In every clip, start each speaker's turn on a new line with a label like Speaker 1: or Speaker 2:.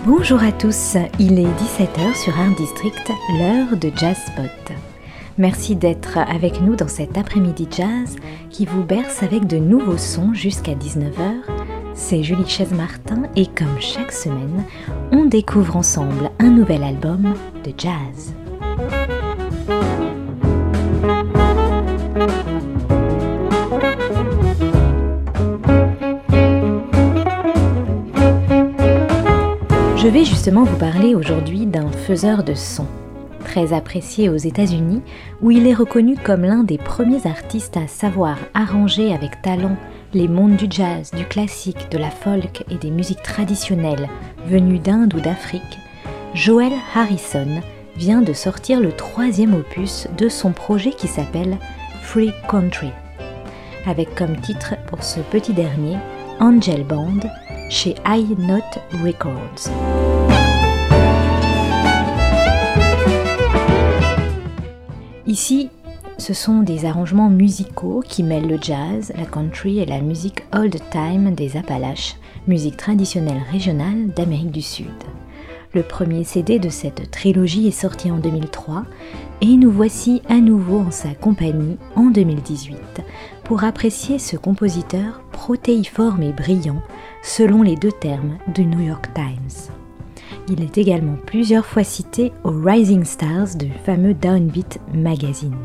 Speaker 1: Bonjour à tous, il est 17h sur Art District, l'heure de Jazz Spot. Merci d'être avec nous dans cet après-midi jazz qui vous berce avec de nouveaux sons jusqu'à 19h. C'est Julie Chaise-Martin et comme chaque semaine, on découvre ensemble un nouvel album de jazz. Je vais justement vous parler aujourd'hui d'un faiseur de sons, très apprécié aux États-Unis, où il est reconnu comme l'un des premiers artistes à savoir arranger avec talent les mondes du jazz, du classique, de la folk et des musiques traditionnelles venues d'Inde ou d'Afrique. Joel Harrison vient de sortir le 3e opus de son projet qui s'appelle Free Country, avec comme titre pour ce petit dernier Angel Band, chez High Note Records. Ici, ce sont des arrangements musicaux qui mêlent le jazz, la country et la musique old time des Appalaches, musique traditionnelle régionale d'Amérique du Sud. Le premier CD de cette trilogie est sorti en 2003 et nous voici à nouveau en sa compagnie en 2018 pour apprécier ce compositeur protéiforme et brillant selon les 2 termes du New York Times. Il est également plusieurs fois cité aux Rising Stars du fameux Downbeat Magazine.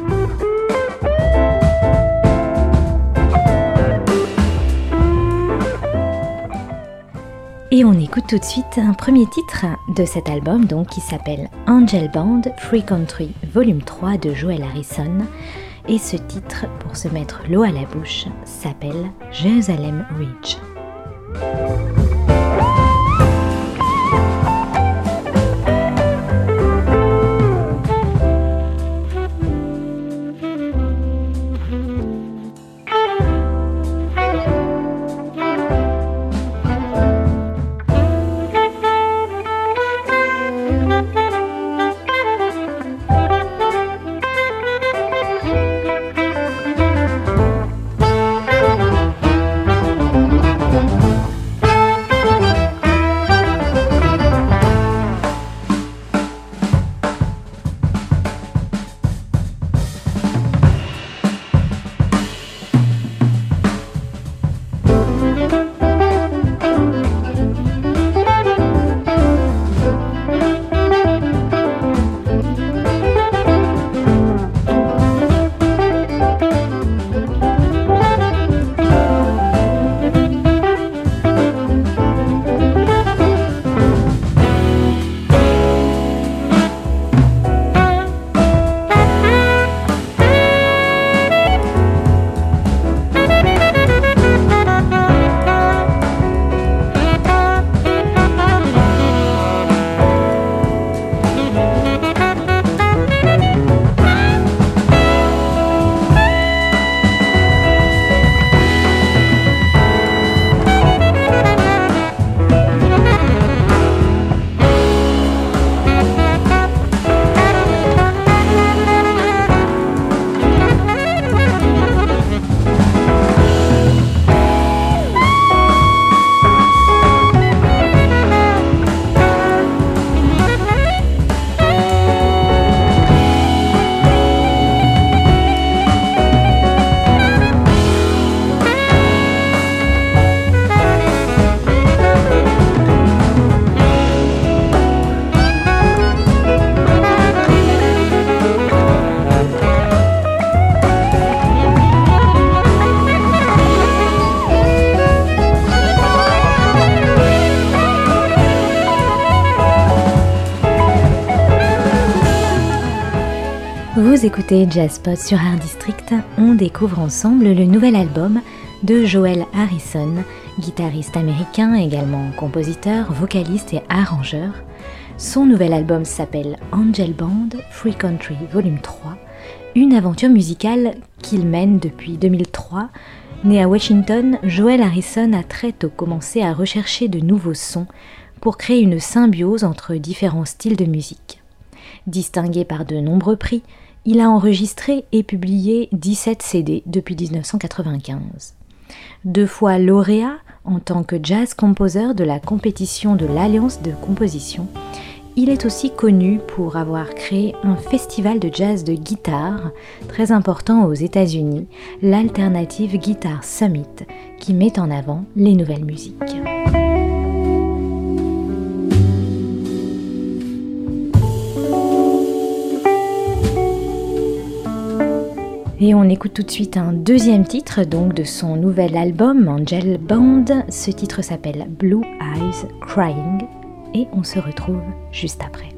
Speaker 1: Et on écoute tout de suite un premier titre de cet album donc, qui s'appelle Angel Band Free Country Volume 3 de Joel Harrison. Et ce titre, pour se mettre l'eau à la bouche, s'appelle Jerusalem Ridge. Vous écoutez Jazz Spot sur Art District, on découvre ensemble le nouvel album de Joel Harrison, guitariste américain, également compositeur, vocaliste et arrangeur. Son nouvel album s'appelle Angel Band Free Country Volume 3, une aventure musicale qu'il mène depuis 2003. Né à Washington, Joel Harrison a très tôt commencé à rechercher de nouveaux sons pour créer une symbiose entre différents styles de musique. Distingué par de nombreux prix, il a enregistré et publié 17 CD depuis 1995. 2 fois lauréat En tant que jazz composer de la compétition de l'Alliance de composition, il est aussi connu pour avoir créé un festival de jazz de guitare très important aux États-Unis, l'Alternative Guitar Summit, qui met en avant les nouvelles musiques. Et on écoute tout de suite un deuxième titre donc de son nouvel album Angel Band. Ce titre s'appelle Blue Eyes Crying et on se retrouve juste après.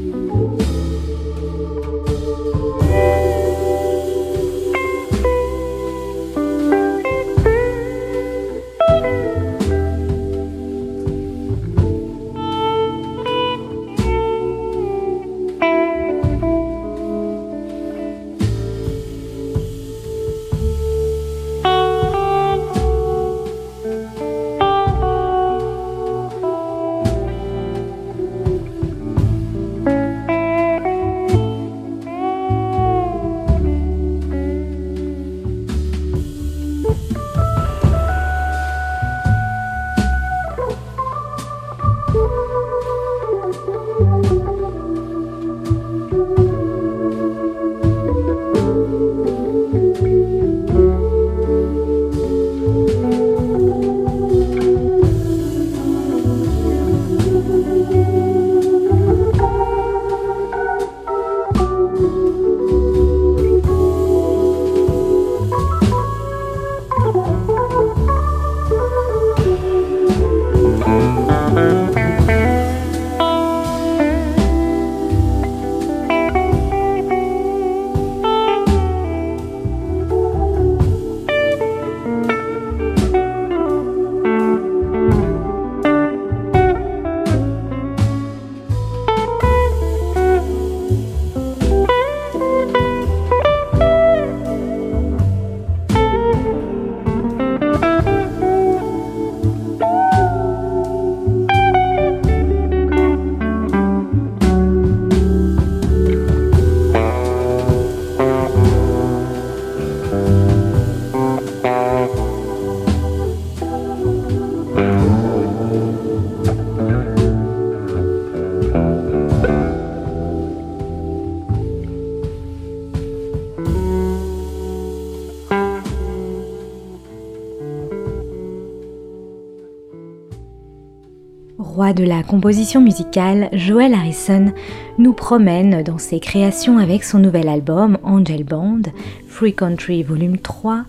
Speaker 1: Roi de la composition musicale, Joel Harrison nous promène dans ses créations avec son nouvel album Angel Band, Free Country Volume 3.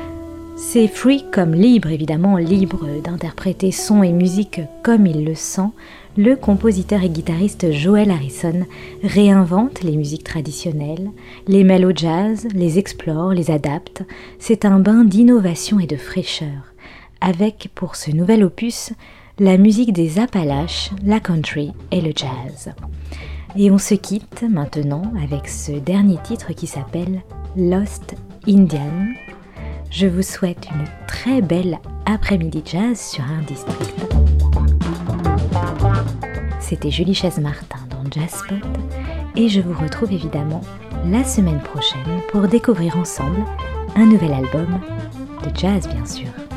Speaker 1: C'est free comme libre, évidemment libre d'interpréter son et musique comme il le sent. Le compositeur et guitariste Joel Harrison réinvente les musiques traditionnelles, les mêle au jazz, les explore, les adapte. C'est un bain d'innovation et de fraîcheur, avec pour ce nouvel opus la musique des Appalaches, la country et le jazz. Et on se quitte maintenant avec ce dernier titre qui s'appelle Lost Indian. Je vous souhaite une très belle après-midi jazz sur Art District. C'était Julie Chaise-Martin dans Jazzpot et je vous retrouve évidemment la semaine prochaine pour découvrir ensemble un nouvel album de jazz bien sûr.